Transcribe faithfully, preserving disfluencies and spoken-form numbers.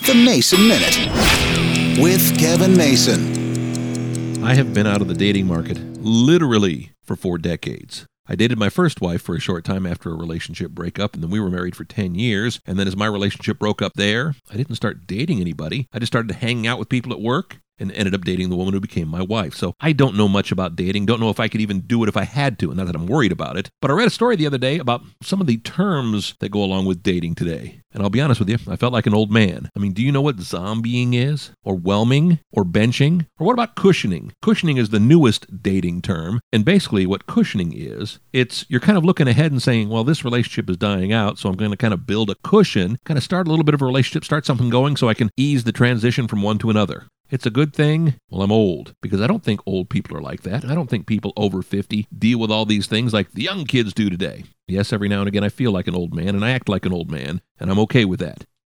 The Mason Minute with Kevin Mason. I have been out of the dating market literally for four decades. I dated my first wife for a short time after a relationship breakup, and then we were married for ten years. And then as my relationship broke up there, I didn't start dating anybody. I just started hanging out with people at work and ended up dating the woman who became my wife. So I don't know much about dating, don't know if I could even do it if I had to, and not that I'm worried about it. But I read a story the other day about some of the terms that go along with dating today. And I'll be honest with you, I felt like an old man. I mean, do you know what zombieing is? Or whelming? Or benching? Or what about cushioning? Cushioning is the newest dating term. And basically what cushioning is, it's you're kind of looking ahead and saying, well, this relationship is dying out, so I'm going to kind of build a cushion, kind of start a little bit of a relationship, start something going so I can ease the transition from one to another. It's a good thing? Well, I'm old, because I don't think old people are like that. I don't think people over fifty deal with all these things like the young kids do today. Yes, every now and again I feel like an old man, and I act like an old man, and I'm okay with that.